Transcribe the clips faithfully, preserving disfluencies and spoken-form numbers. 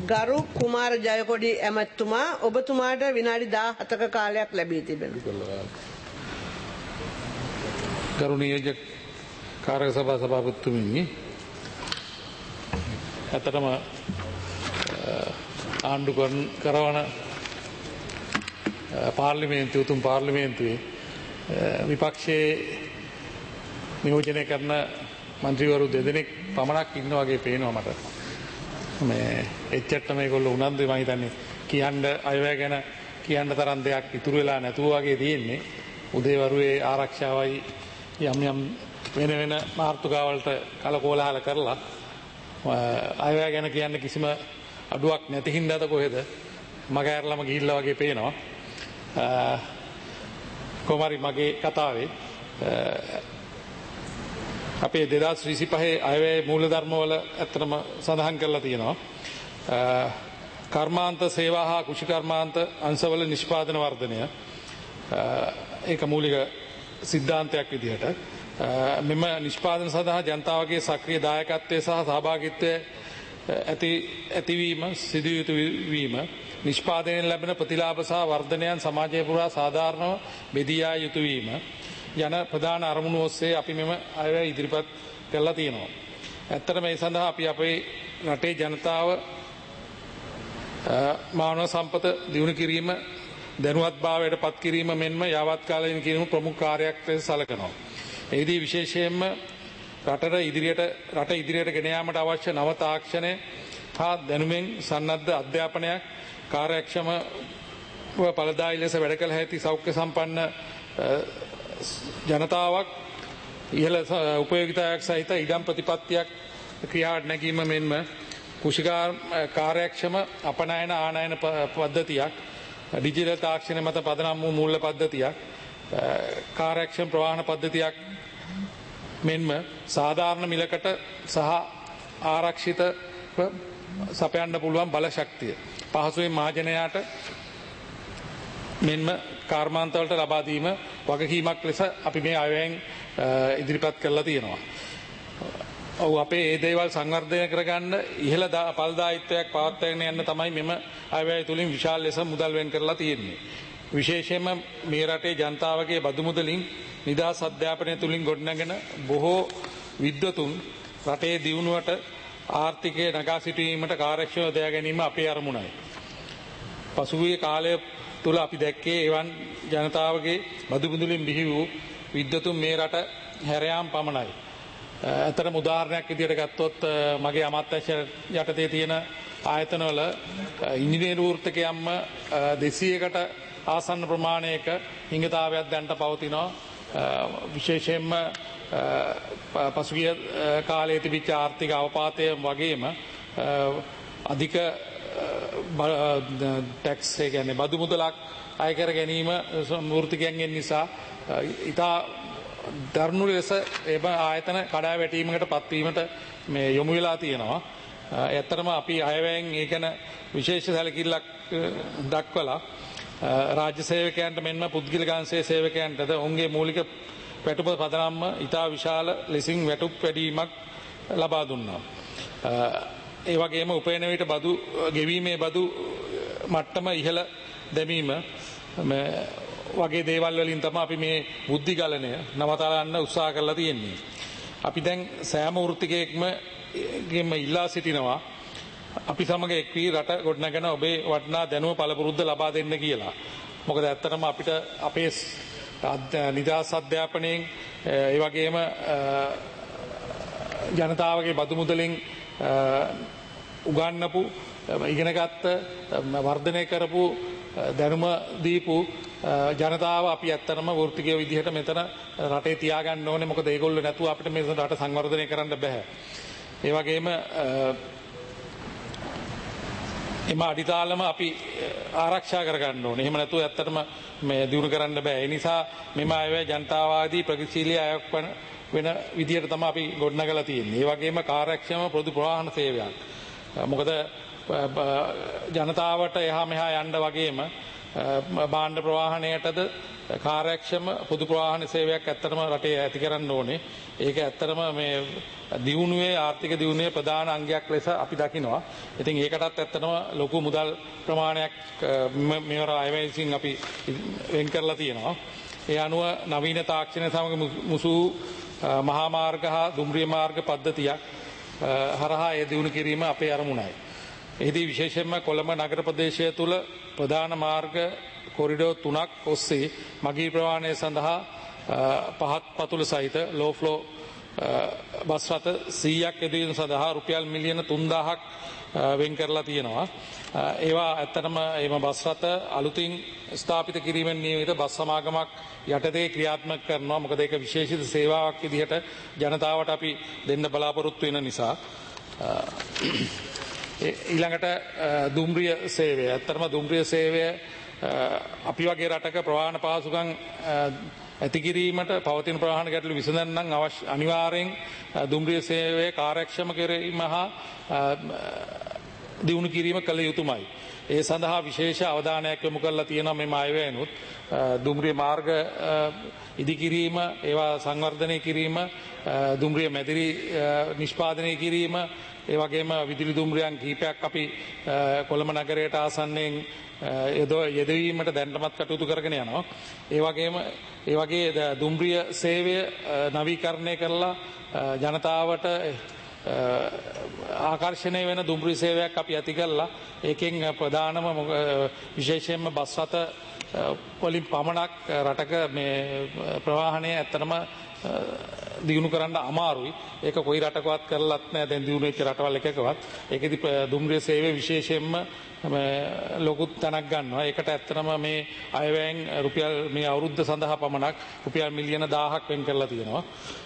ගරු කුමාර ජයකොඩි ඇමතුමා ඔබතුමාට විනාඩි දාහතක කාලයක් ලැබී තිබෙනවා. ගරුණීය කාර්ය සභා සභාපතිතුමනි, ඇත්තටම ආණ්ඩු කරවන පාර්ලිමේන්තුව උතුම් පාර්ලිමේන්තුවේ විපක්ෂයේ නියෝජනය කරන මන්ත්‍රීවරු දෙදෙනෙක් පමණක් ඉන්න වගේ පේනවා මට. මේ එච්චරට මේගොල්ලෝ උනන්දුයි මම හිතන්නේ කියන්න අයවැය ගැන කියන්න තරම් දෙයක් ඉතුරු වෙලා නැතුව වගේ තියෙන්නේ. උදේවරුේ ආරක්ෂාවයි යම් යම් වෙන වෙන මාර්තුකාවලට කලකෝලහල කරලා අයවැය ගැන කියන්න කිසිම අඩුවක් නැති හින්දාද කොහෙද මග ඇරලම ගිහිල්ලා වගේ පේනවා. කොහොමරි මගේ කතාවේ අපේ දෙදහස් විසිපහේ අයවැය මූලධර්මවල ඇත්තටම සඳහන් කරලා තියෙනවා කර්මාන්ත සේවා හා කෘෂිකර්මාන්ත අංශවල නිෂ්පාදන වර්ධනය. ඒක මූලික සිද්ධාන්තයක් විදිහට මෙම නිෂ්පාදන සඳහා ජනතාවගේ සක්‍රිය දායකත්වය සහ සහභාගීත්වය ඇති ඇතිවීම සිදු යුතු වීම නිෂ්පාදනයෙන් ලැබෙන ප්‍රතිලාභ සහ වර්ධනයන් සමාජය පුරා සාධාරණව බෙදී යා යුතු වීම යන ප්‍රධාන අරමුණු ඔස්සේ අපි මෙම අයවැය ඉදිරිපත් කරලා තියෙනවා. ඇත්තට මේ සඳහා අපි අපේ රටේ ජනතාව මානව සම්පත දියුණු කිරීම දැනුවත්භාවයට පත් කිරීම මෙන්ම යාවත්කාලීන කිරීම ප්‍රමුඛ කාර්යයක් ලෙස සැලකනවා. එහිදී විශේෂයෙන්ම රටට ඉදිරියට රට ඉදිරියට ගෙන යාමට අවශ්‍ය නව තාක්ෂණය හා දැනුමෙන් සන්නද්ධ අධ්‍යාපනයක් කාර්යක්ෂමව ඵලදායී ලෙස වැඩ කළ හැකි සෞඛ්‍ය සම්පන්න ජනතාවක් ඉහළ උපයෝගිතාවක් සහිත ඉඩම් ප්‍රතිපත්තියක් ක්‍රියාවට නැගීම මෙන්ම කුෂිකාර කාර්යක්ෂම අපනයන ආනයන පද්ධතියක් ඩිජිටල් තාක්ෂණය මත පදනම් වූ මූල්‍ය පද්ධතියක් කාර්යක්ෂම ප්‍රවාහන පද්ධතියක් මෙන්ම සාධාරණ මිලකට සහ ආරක්ෂිතව සපයන්න පුළුවන් බල ශක්තිය පහසුවෙන් මහජනයාට මෙන්ම කර්මාන්තවලට ලබා දීම වගකීමක් ලෙස අපි මේ අයවැයෙන් ඉදිරිපත් කරලා තියෙනවා. ඔව් අපේ ඒ දේවල් සංවර්ධනය කරගන්න ඉහළ ඵලදායීත්වයක් පවත්වාගෙන යන්න තමයි මෙම අයවැය තුලින් විශාල ලෙස මුදල් වෙන් කරලා තියෙන්නේ. විශේෂයෙන්ම මේ රටේ ජනතාවගේ බදු මුදලින් නිදහස් අධ්‍යාපනය තුලින් ගොඩනැගෙන බොහෝ විද්වතුන් රටේ දියුණුවට ආර්ථිකය නගා සිටුවීමට කාර්යක්ෂමව දයා ගැනීම අපේ අරමුණයි. පසුගිය කාලය තුල අපි දැක්කේ එවන් ජනතාවගේ බදු මුදලින් බිහි වූ විද්වතුන් මේ රට හැරයාම් පමණයි. අතරම උදාහරණයක් විදිහට ගත්තොත් මගේ අමාත්‍යාංශ යටතේ තියෙන ආයතනවල ඉංජිනේරු වෘත්තකයන්ම දෙසීයකට ආසන්න ප්‍රමාණයක හිඟතාවයක් දැන්ට පවතිනවා. විශේෂයෙන්ම පසුගිය කාලයේ තිබිච්ච ආර්ථික අවපාතය වගේම අධික ටැක්ස් ඒ කියන්නේ බදු මුදලක් අය කර ගැනීම වෘත්තිකයන්ගෙන් නිසා ඉතා දරුණු ලෙස එම ආයතන කඩා වැටීමකට පත්වීමට මේ යොමු වෙලා තියෙනවා. ඇත්තටම අපි අයවැයෙන් ඒ ගැන විශේෂ සැලකිල්ලක් දක්වලා රාජ්‍ය සේවකයන්ට මෙන්ම පුද්ගලික අංශයේ සේවකයන්ටද ඔවුන්ගේ මූලික වැටුප පදනම්ම ඉතා විශාල ලෙසින් වැටුප් වැඩිවීමක් ලබා දුන්නා. ඒ වගේම උපයන විට බදු ගෙවීමේ බදු මට්ටම ඉහළ දැමීම වගේ දේවල් වලින් තමයි අපි මේ බුද්ධි ගලණය නවතලන්න උත්සාහ කරලා තියෙන්නේ. අපි දැන් සෑම වෘත්තිකයෙක්ම ගෙම ඉල්ලා සිටිනවා අපි සමග එක් වී රට ගොඩනගෙන ඔබේ වටිනා දැනුම පළපුරුද්ද ලබා දෙන්න කියලා. මොකද ඇත්තටම අපිට අපේ නිදහස් අධ්‍යාපනයෙන් ඒ වගේම ජනතාවගේ බදු මුදලින් උගන්වපු ඉගෙනගත්ත වර්ධනය කරපු දැනුම දීපු ජනතාව අපි ඇත්තටම වෘත්තිකය විදිහට මෙතන රටේ තියාගන්න ඕනේ. මොකද ඒගොල්ලෝ නැතුව අපිට මේ රට සංවර්ධනය කරන්න බෑ. ඒ වගේම එම අඩිතාලම අපි ආරක්ෂා කරගන්න ඕනේ. එහෙම නැතුව ඇත්තටම මේ දිනු කරන්න බෑ. ඒ නිසා මෙම අයවැය ජනතාවාදී ප්‍රගතිශීලී අයක් වන වෙන විදියට තමයි අපි ගොඩනගලා තියෙන්නේ. ඒ වගේම කාර්යක්ෂම පොදු ප්‍රවාහන සේවයක්. මොකද ජනතාවට එහා මෙහා යන්න වගේම භාණ්ඩ ප්‍රවාහණයටද කාර්යක්ෂම පොදු ප්‍රවාහන සේවයක් ඇත්තටම රටේ ඇති කරන්න ඕනේ. ඒක ඇත්තටම මේ දියුණුවේ ආර්ථික දියුණුවේ ප්‍රධාන අංගයක් ලෙස අපි දකිනවා. ඉතින් ඒකටත් ඇත්තටම ලොකු මුදල් ප්‍රමාණයක් මෙවර අයවැයෙන් අපි වෙන් කරලා තියෙනවා. ඒ අනුව නවීන තාක්ෂණය සමග මුසු මහා මාර්ග හා දුම්රිය මාර්ග පද්ධතියක් හරහා ඒ දියුණු කිරීම අපේ අරමුණයි. එහිදී විශේෂයෙන්ම කොළඹ නගර ප්‍රදේශය තුළ ප්‍රධාන මාර්ග කොරිඩෝ තුනක් ඔස්සේ මගී ප්‍රවාහනය සඳහා පහත් පතුල සහිත ලෝ ෆ්ලෝ බස් රථ සීයක් යෙදවීම සඳහා රුපියල් මිලියන තුන්දාහක් වෙන් කරලා තියෙනවා. ඒවා ඇත්තටම එම බස් රථ අලුතින් ස්ථාපිත කිරීමෙන් නියමිත බස් සමාගමක් යටතේ ක්‍රියාත්මක කරනවා. මොකද ඒක විශේෂිත සේවාවක් විදිහට ජනතාවට අපි දෙන්න බලාපොරොත්තු වෙන නිසා. ඊළඟට දුම්රිය සේවය. ඇත්තටම දුම්රිය සේවය අපි වගේ රටක ප්‍රවාහන පහසුකම් ඇති කිරීමට පවතින ප්‍රවාහන ගැටලු විසඳන්න අවශ්‍ය අනිවාර්යෙන් දුම්රිය සේවයේ කාර්යක්ෂම කිරීම හා දියුණු කිරීම කළ යුතුමයි. ඒ සඳහා විශේෂ අවධානයක් යොමු කරලා තියෙනවා මේ අයවැයනුත්. දුම්රිය මාර්ග ඉදිකිරීම, ඒවා සංවර්ධනය කිරීම, දුම්රිය මැදිරි නිෂ්පාදනය කිරීම, ඒ වගේම විදුලි දුම්රියන් කිහිපයක් අපි කොළඹ නගරයට ආසන්නයෙන් යෙදවීමට දැනටමත් කටයුතු කරගෙන යනවා. ඒ වගේම ඒ වගේ දුම්රිය සේවය නවීකරණය කරලා ජනතාවට ආකර්ෂණය වෙන දුම්රිය සේවයක් අපි ඇති කළා. ඒකෙන් ප්‍රධානම විශේෂයෙන්ම බස් රථ වලින් පමණක් රටක මේ ප්‍රවාහනය ඇත්තටම දියුණු කරන්න අමාරුයි. ඒක කොයි රටකවත් කරලත් නැහැ දැන් දියුණු වෙච්ච රටවල් එකකවත්. ඒකෙදි දුම්රිය සේවය විශේෂයෙන්ම ලොකු තැනක් ගන්නවා. ඒකට ඇත්තටම මේ අයවැයෙන් රුපියල් මේ අවුරුද්ද සඳහා පමණක් රුපියල් මිලියන දාහක් වෙන් කරලා තියෙනවා.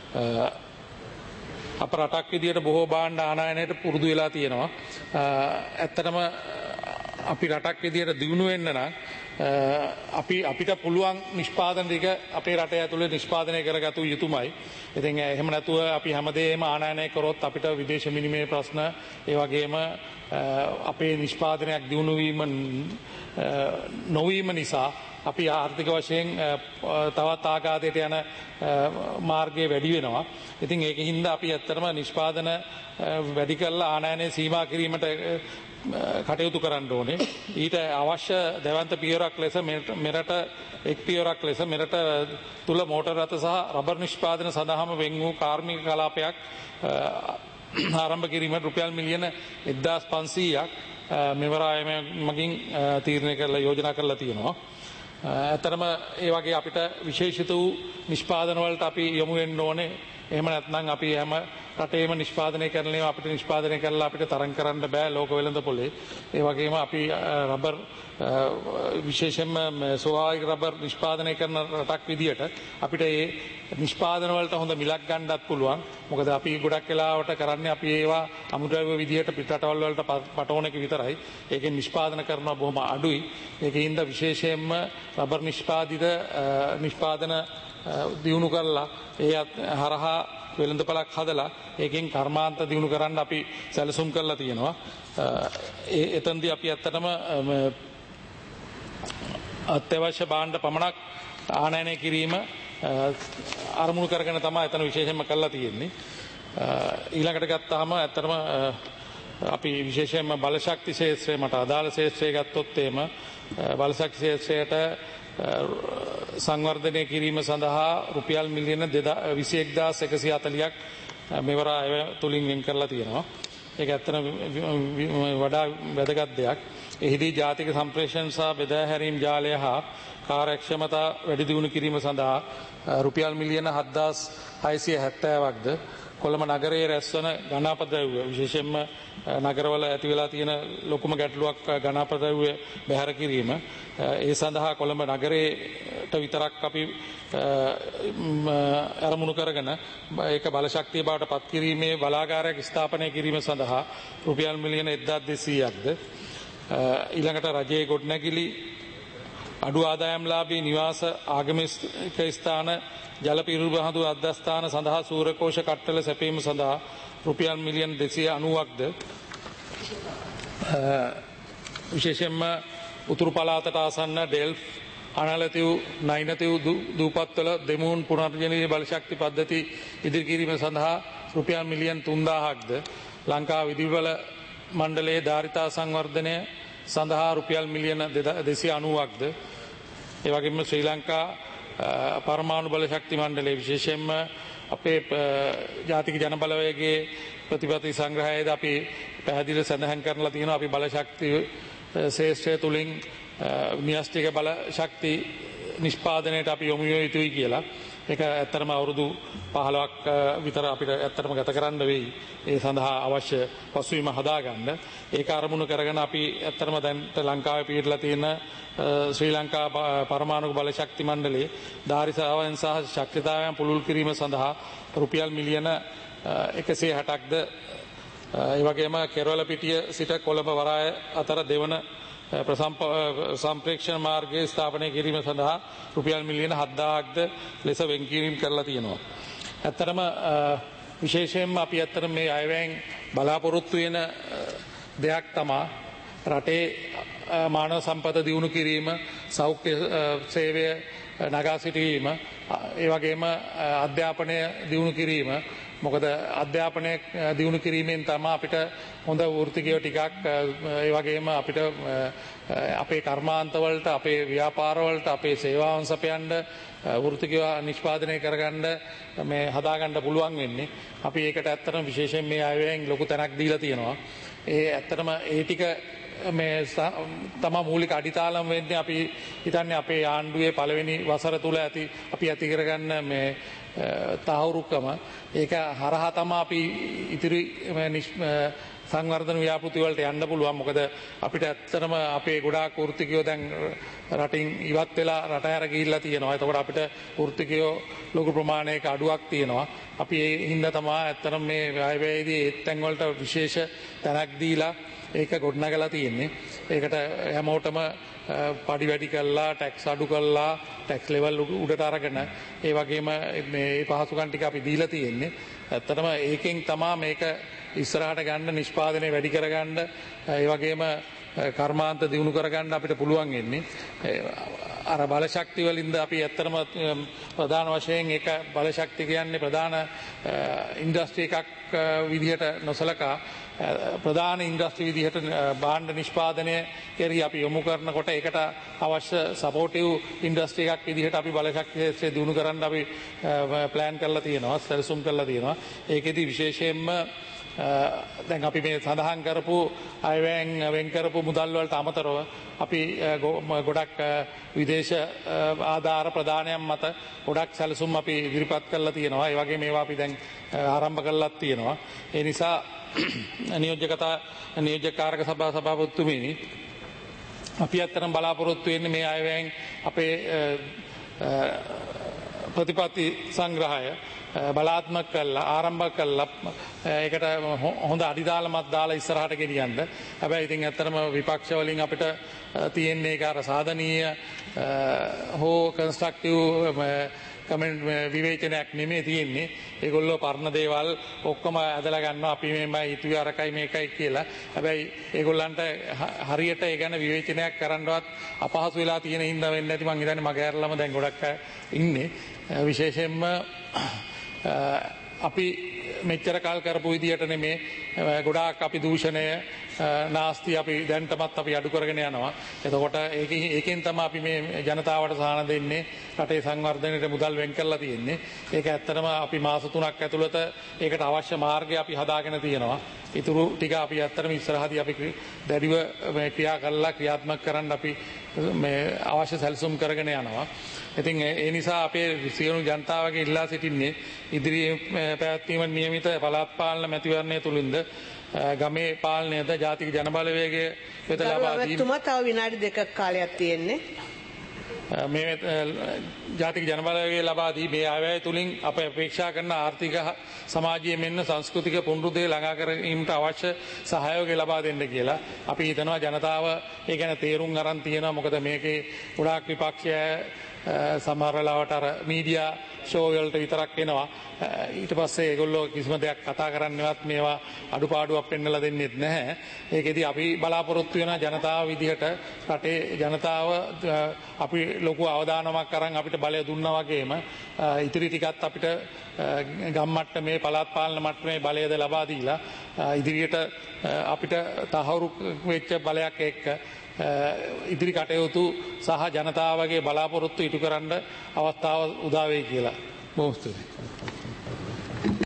අප රටක් විදියට බොහෝ භාණ්ඩ ආනයනයට පුරුදු වෙලා තියෙනවා. ඇත්තටම අපි රටක් විදියට දියුණු වෙන්න නම් අපි අපිට පුළුවන් නිෂ්පාදන ටික අපේ රටේ ඇතුලේ නිෂ්පාදනය කරගත යුතුමයි. ඉතින් එහෙම නැතුව අපි හැමදේම ආනයනය කරොත් අපිට විදේශ විනිමය ප්‍රශ්න, ඒ වගේම අපේ නිෂ්පාදනයක් දියුණු වීම නොවීම නිසා අපි ආර්ථික වශයෙන් තවත් ආඝාතයට යන මාර්ගය වැඩි වෙනවා. ඉතින් ඒකින්ද අපි ඇත්තටම නිෂ්පාදන වැඩි කරලා ආනයනය සීමා කිරීමට කටයුතු කරන්න ඕනේ. ඊට අවශ්‍ය දැවන්ත පියවරක් ලෙස මෙරට එක් පියවරක් ලෙස මෙරට තුල මෝටර් රථ සහ රබර් නිෂ්පාදන සඳහාම වෙන් වූ කාර්මික කලාපයක් ආරම්භ කිරීමට රුපියල් මිලියන එක්දාස් පන්සීයක් මෙවර අයම මගින් තීරණය කරලා යෝජනා කරලා තියෙනවා. ඇත්තටම ඒ වගේ අපිට විශේෂිත වූ නිෂ්පාදන වලට අපි යොමු වෙන්න ඕනේ. එහෙම නැත්නම් අපි හැම රටේම නිෂ්පාදනය කරන ඒවා අපිට නිෂ්පාදනය කරලා අපිට තරම් කරන්න බෑ ලෝක වෙළඳ පොලේ. ඒ වගේම අපි රබර් විශේෂයෙන්ම ස්වාභාවික රබර් නිෂ්පාදනය කරන රටක් විදියට අපිට ඒ නිෂ්පාදන වලට හොඳ මිලක් ගන්නත් පුළුවන්. මොකද අපි ගොඩක් වෙලාවට කරන්නේ අපි ඒවා අමුද්‍රව්‍ය විදියට පිටරටවල් වලට පටවන එක විතරයි. ඒකෙන් නිෂ්පාදන කරනවා බොහොම අඩුයි. ඒකින්ද විශේෂයෙන්ම රබර් නිෂ්පාදිත නිෂ්පාදන දියුණු කරලා ඒ හරහා වෙළඳපළක් හදලා ඒකෙන් කර්මාන්ත දියුණු කරන්න අපි සැලසුම් කරලා තියෙනවා. ඒ එතෙන්දී අපි ඇත්තටම අත්‍යවශ්‍ය භාණ්ඩ පමණක් ආනයනය කිරීම අරමුණු කරගෙන තමයි එතන විශේෂයෙන්ම කරලා තියෙන්නේ. ඊළඟට ගත්තාම ඇත්තටම අපි විශේෂයෙන්ම බලශක්ති ක්ෂේත්‍රය මට අදාළ ක්ෂේත්‍රය ගත්තොත් එහෙම බලශක්ති ක්ෂේත්‍රයට සංවර්ධනය කිරීම සඳහා රුපියල් මිලියන විසි එක්දාස් එකසිය හතළිහක් මෙවර අය තුලින් වෙන් කරලා තියෙනවා. ඒක ඇත්තටම වඩා වැදගත් දෙයක්. එහිදී ජාතික සම්ප්‍රේෂණ සහ බෙදා හැරීම් ජාලය හා කාර්යක්ෂමතා වැඩි දියුණු කිරීම සඳහා රුපියල් මිලියන හත්දාස් හයසිය හැත්තෑවක්ද කොළඹ නගරයේ රැස්වන ගණාපද්‍රව්‍ය විශේෂයෙන්ම නගරවල ඇති වෙලා තියෙන ලොකුම ගැටලුවක් ගණාපද්‍රව්‍ය බැහැර කිරීම. ඒ සඳහා කොළඹ නගරයට විතරක් අපි අරමුණු කරගෙන ඒක බලශක්තිය බවට පත් කිරීමේ බලාගාරයක් ස්ථාපනය කිරීම සඳහා රුපියල් මිලියන එක්දාස් දෙසීයක්ද ඊළඟට රජයේ ගොඩනැගිලි අඩු ආදායම්ලාභී නිවාස ආගමික ස්ථාන ජල පිරිබහඳු අධ්‍යස්ථාන සඳහා සූරකෝෂ කට්ටල සැපීම සඳහා රුපියල් මිලියන දෙසිය අනූවක්ද විශේෂයෙන්ම උතුරු පළාතට ආසන්න ඩෙල්ෆ් අනලතිව් නයිනතිව් දූපත්වල දෙමුන් පුනර්ජනීය බලශක්ති පද්ධති ඉදිරි කිරීම සඳහා රුපියල් මිලියන් තුන්දාහක්ද ලංකා විදුලිබල මණ්ඩලයේ ධාරිතා සංවර්ධනය සඳහා රුපියල් මිලියන දෙසිය අනූවක්ද ඒ වගේම ශ්‍රී ලංකා පරමාණු බලශක්ති මණ්ඩලයේ විශේෂයෙන්ම අපේ ජාතික ජනබලවේගයේ ප්‍රතිපත්ති සංග්‍රහයේදී අපි පැහැදිලිව සඳහන් කරලා තියෙනවා අපි බලශක්ති ශේෂ්ත්‍රය තුලින් න්‍යෂ්ටික බලශක්ති නිෂ්පාදනයට අපි යොමු විය යුතුයි කියලා. ඒක ඇත්තටම අවුරුදු පහළොවක් විතර අපිට ඇත්තටම ගත කරන්න වෙයි. ඒ සඳහා අවශ්‍ය පසුබිම හදාගන්න. ඒක අරමුණු කරගෙන අපි ඇත්තටම දැන් ලංකාවේ පිහිටලා තියෙන ශ්‍රී ලංකා පරමාණු බලශක්ති මණ්ඩලයේ ධාරිතාවයන් සහ ශක්තිතාවයන් පුළුල් කිරීම සඳහා රුපියල් මිලියන එකසිය හැටක්ද ඒ වගේම කෙරවලපිටිය සිට කොළඹ වරාය අතර දෙවන සම්ප්‍රේක්ෂණ මාර්ගයේ ස්ථාපනය කිරීම සඳහා රුපියල් මිලියන හත්දාහක්ද ලෙස වෙන්කිරීම කරලා තියෙනවා. ඇත්තටම විශේෂයෙන්ම අපි ඇත්තටම මේ අයවැයෙන් බලාපොරොත්තු වෙන දෙයක් තමයි රටේ මානව සම්පත දියුණු කිරීම, සෞඛ්‍ය සේවය නගා සිටවීම, ඒ වගේම අධ්‍යාපනය දියුණු කිරීම. මොකද අධ්‍යාපනය දියුණු කිරීමෙන් තමයි අපිට හොඳ වෘත්තිකයෝ ටිකක් ඒ වගේම අපිට අපේ කර්මාන්තවලට, අපේ ව්‍යාපාරවලට, අපේ සේවාවන් සපයන්න වෘත්තිකයෝ නිෂ්පාදනය කරගන්න මේ හදාගන්න පුළුවන් වෙන්නේ. අපි ඒකට ඇත්තටම විශේෂයෙන් මේ අයවැයෙන් ලොකු තැනක් දීලා තියෙනවා. ඒ ඇත්තටම ඒ ටික මේ තමා මූලික අඩිතාලම් වෙන්නේ අපි හිතන්නේ අපේ ආණ්ඩුවේ පළවෙනි වසර තුල ඇති අපි ඇති කරගන්න මේ තහවුරුකම ඒක හරහා තමයි අපි ඉතිරි සංවර්ධන ව්‍යාපෘති වලට යන්න පුළුවන්. මොකද අපිට ඇත්තටම අපේ ගොඩාක් වෘත්තිකයෝ දැන් රටින් ඉවත් වෙලා රට හැර ගිහිල්ලා තියෙනවා. එතකොට අපිට වෘත්තිකයෝ ලොකු ප්‍රමාණයක අඩුවක් තියෙනවා. අපි ඒ හින්දා තමයි ඇත්තටම මේ අයවැයේදී ඒ තැන් වලට විශේෂ තැනක් දීලා ඒක ගොඩනගලා තියෙන්නේ. ඒකට හැමෝටම පඩි වැඩි කළා, ටැක්ස් අඩු කළා, ටැක්ස් ලෙවල් උඩට අරගෙන ඒ වගේම මේ පහසුකම් ටික අපි දීලා තියෙන්නේ. ඇත්තටම ඒකෙන් තමයි මේක ඉස්සරහට ගන්න, නිෂ්පාදනය වැඩි කරගන්න, ඒ වගේම කර්මාන්ත දියුණු කරගන්න අපිට පුළුවන් වෙන්නේ. අර බලශක්ති වලින්ද අපි ඇත්තටම ප්‍රධාන වශයෙන් ඒක බලශක්ති කියන්නේ ප්‍රධාන ඉන්ඩස්ට්‍රි එකක් විදිහට නොසලකා ප්‍රධාන ඉන්ඩස්ට්‍රි විදිහට භාණ්ඩ නිෂ්පාදනය කෙරෙහි අපි යොමු කරනකොට ඒකට අවශ්‍ය සපෝටිව් ඉන්ඩස්ට්‍රි එකක් විදිහට අපි බලශක්ති ක්ෂේත්‍රය දියුණු කරන්න අපි ප්ලෑන් කරලා තියෙනවා, සැලසුම් කරලා තියෙනවා. ඒකෙදි විශේෂයෙන්ම දැන් අපි මේ සඳහන් කරපු අයවැයෙන් වෙන් කරපු මුදල් වලට අමතරව අපි ගොඩක් විදේශ ආධාර ප්‍රදානයන් මත ගොඩක් සැලසුම් අපි ඉදිරිපත් කරලා තියෙනවා. ඒ වගේ මේවා අපි දැන් ආරම්භ කරලා තියෙනවා. ඒ නිසා නියෝජ්‍යකතා නියෝජ්‍යකාරක සභා සභාපතිතුමනි අපි අත්තරම් බලාපොරොත්තු වෙන්නේ මේ අයවැයෙන් අපේ ප්‍රතිපත්ති සංග්‍රහය බලාත්මක කළා, ආරම්භ කළා. ඒකට හොඳ අඩිදාලමක් දාලා ඉස්සරහට ගෙනියන්න. හැබැයි ඉතින් ඇත්තටම විපක්ෂ වලින් අපිට තියෙන්නේ ඒක අර සාධනීය හෝ කන්ස්ට්‍රක්ටිව් කමෙන්ට් විවේචනයක් නෙමෙයි තියෙන්නේ. ඒගොල්ලෝ පරණ දේවල් ඔක්කොම ඇදලා ගන්නවා. අපි මේමයි හිතුවේ අරකයි මේකයි කියලා. හැබැයි ඒගොල්ලන්ට හරියට ඒ ගැන විවේචනයක් කරන්නවත් අපහසු වෙලා තියෙන හින්දා වෙන්නේ නැති මං හිතන්නේ මගේ ඇරලම දැන් ගොඩක් ඉන්නේ. විශේෂයෙන්ම අපි මෙච්චර කල් කරපු විදියට නෙමේ ගොඩාක් අපි දූෂණය නාස්ති අපි දැන්ටමත් අපි අඩු කරගෙන යනවා. එතකොට ඒක ඒකෙන් තමයි අපි මේ ජනතාවට සාහන දෙන්නේ, රටේ සංවර්ධනයට මුදල් වෙන් කරලා තියෙන්නේ. ඒක ඇත්තටම අපි මාස තුනක් ඇතුළත ඒකට අවශ්‍ය මාර්ගය අපි හදාගෙන තියෙනවා. ඊටු ටික අපි ඇත්තටම ඉස්සරහදී අපි දැඩිව මේ ක්‍රියා කළා ක්‍රියාත්මක කරන්න අපි මේ අවශ්‍ය සැලසුම් කරගෙන යනවා. ඉතින් ඒ නිසා අපේ සියලු ජනතාවගේ ඉල්ලා සිටින්නේ ඉදිරියේ පැවැත්වීම නියමිත පළාත් පාලන මැතිවරණය තුලින්ද ගමේ පාලනයද ජාතික ජනබලවේගය වෙත ලබා දීම. තුමා තව විනාඩි දෙකක් කාලයක් තියෙන්නේ. මේ ජාතික ජනබලවේගය ලබා දී මේ අයවැය තුලින් අප අපේක්ෂා කරන ආර්ථික සමාජීය මෙන්න සංස්කෘතික පුනරුද්ධය ළඟා කිරීමට අවශ්‍ය සහයෝගය ලබා දෙන්න කියලා. අපි හිතනවා ජනතාව ඒ ගැන තේරුම් අරන් තියෙනවා. මොකද මේකේ ගොඩාක් විපක්ෂය සමහර වෙලාවට අර මීඩියා ෂෝ වලට විතරක් එනවා. ඊට පස්සේ ඒගොල්ලෝ කිසිම දෙයක් කතා කරන්නවත් මේවා අඩුපාඩුවක් පෙන්වලා දෙන්නෙත් නැහැ. ඒකෙදි අපි බලාපොරොත්තු වෙන ජනතාව විදිහට රටේ ජනතාව අපි ලොකු අවධානමක් අරන් අපිට බලය දුන්නා වගේම ඉතිරි ටිකත් අපිට ගම් මට්ටමේ පළාත් පාලන මට්ටමේ බලයද ලබා දීලා ඉදිරියට අපිට තහවුරු වෙච්ච බලයක් එක්ක ඉදිරි කටයුතු සහ ජනතාවගේ බලාපොරොත්තු ඉටු කරන්න අවස්ථාව උදා වෙයි කියලා. බොහොම ස්තුතියි.